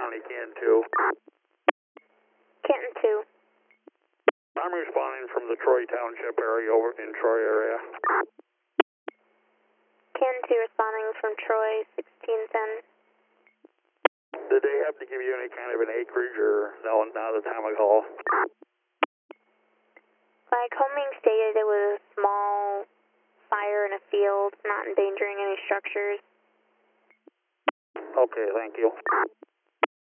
County, Canton 2. Canton 2. I'm responding from the Troy Township area over in Troy area. Canton 2 responding from Troy, 1610. Did they have to give you any kind of an acreage or no, not the time I call? Like homing stated, it was a small fire in a field, not endangering any structures. Okay, thank you.